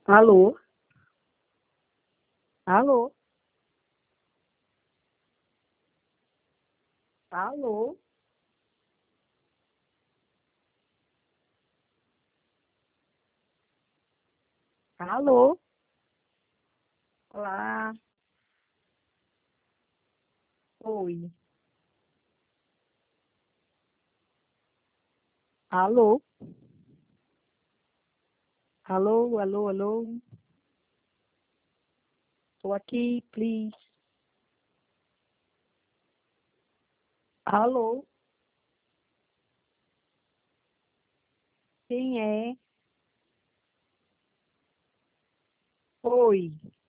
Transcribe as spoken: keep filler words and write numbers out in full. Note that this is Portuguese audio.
Alô? Alô? Alô? Alô? Olá? Oi. Alô? Alô, alô, alô? Tô aqui, please. Alô? Quem é? Oi.